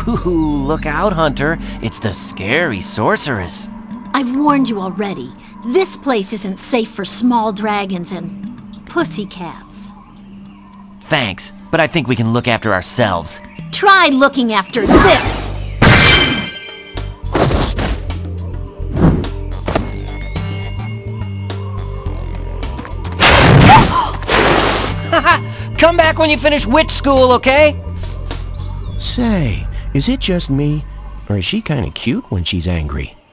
Ooh, look out, Hunter. It's the scary sorceress. I've warned you already. This place isn't safe for small dragons and pussycats. Thanks, but I think we can look after ourselves. Try looking after this! Come back when you finish witch school, okay? Say, is it just me, or is she kind of cute when she's angry?